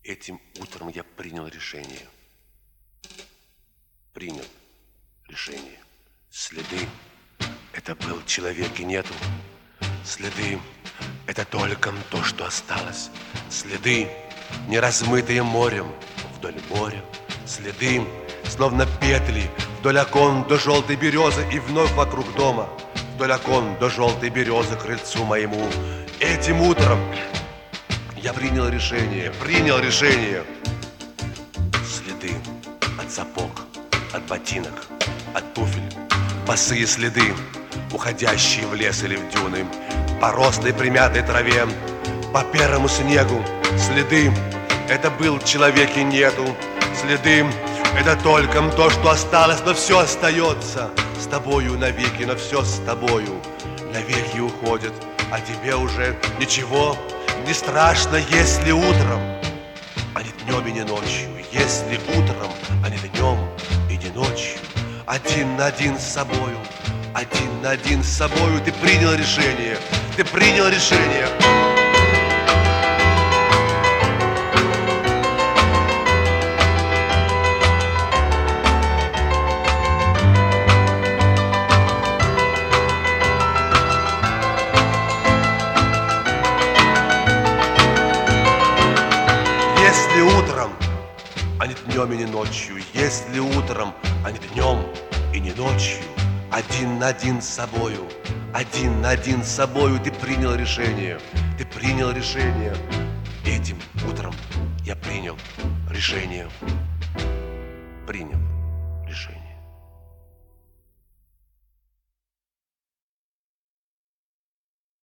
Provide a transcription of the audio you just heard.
Этим утром я принял решение. Принял решение. Следы — это был человек и нету. Следы — это только то, что осталось. Следы, не размытые морем вдоль моря. Следы, словно петли вдоль окон до желтой березы и вновь вокруг дома. Вдоль окон до желтой березы к крыльцу моему. Этим утром я принял решение. Следы от сапог, от ботинок, от туфель. Босые следы, уходящие в лес или в дюны. По рослой примятой траве, по первому снегу. Следы — это был человек и нету. Следы — это только то, что осталось, но все остается с тобою навеки, но все с тобою навеки уходит, а тебе уже ничего не страшно, если утром, а не днем и не ночью, если утром, а не днем и не ночью, один на один с собою, один на один с собою ты принял решение, ты принял решение. Если утром, а не днем и не ночью, если утром, а не днем и не ночью, один на один с собою, один на один с собою ты принял решение, ты принял решение. Этим утром я принял решение, принял.